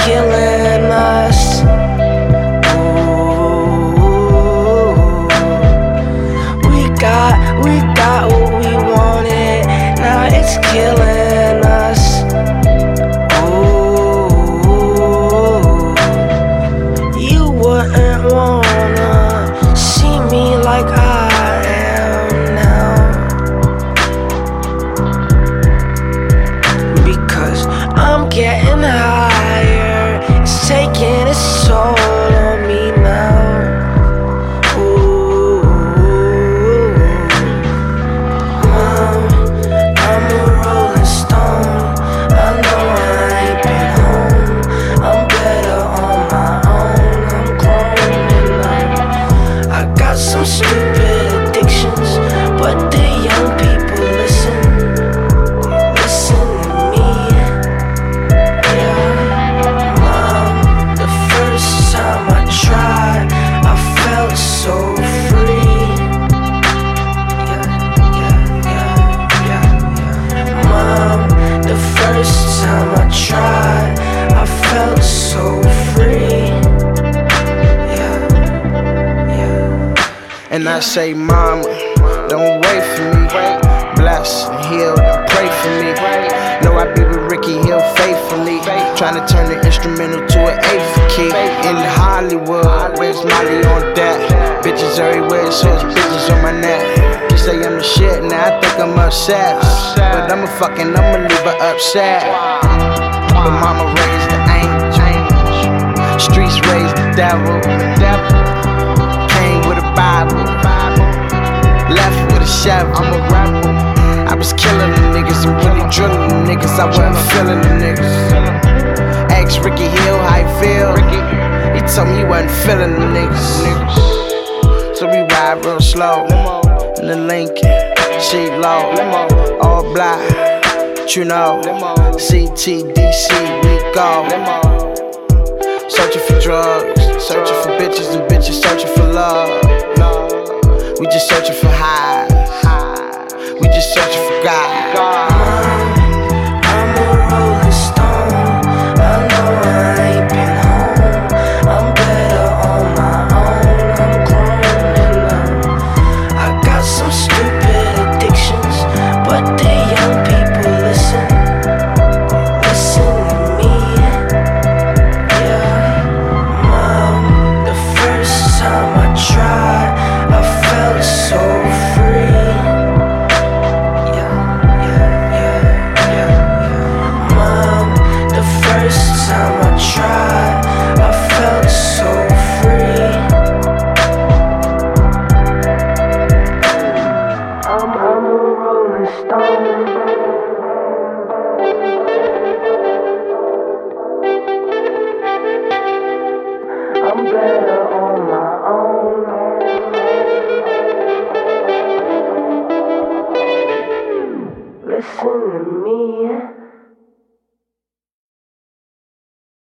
killing us. Ooh, we got what we wanted, now it's killing us. Ooh, you wouldn't wanna see me like I am now, because I'm getting higher, it's taking its toll on me now. Ooh, I'm a rolling stone, I know I ain't been home, I'm better on my own, I'm growing up. I got some stupid addictions, but the young people listen to me. The first time I tried, I felt so free. Mom, the first time I tried, I felt so free. And I say, Mama, don't wait for me. Bless and heal and pray for me. Know I be with Ricky Hill faithfully. Trying to turn the instrumental to an eighth key. In Hollywood, where's Molly on deck? Bitches everywhere, so it's bitches on my neck. She say I'm the shit, now I think I'm upset. But I'ma leave her upset. But Mama raised the angel, streets raised the devil. Came with a Bible, left with a shovel. I'm a rebel. I was killing the niggas and really drilling the niggas. I wasn't feeling the niggas. Ask Ricky Hill how he feel. He told me he wasn't feeling the niggas. So we ride real slow in the Lincoln, sheet low, all black, you know. CTDC, we go. Searching for drugs, searching for bitches, and bitches searching for love. We just searching for highs, we just searching for God. I'm a rolling stone, I know I ain't been home, I'm better on my own, I'm growing up. I got some stupid addictions, but the young people listen to me. Mom, the first time I tried, I felt so free. Mom, the first time I tried, I felt so free. I'm a rolling stone. I'm better on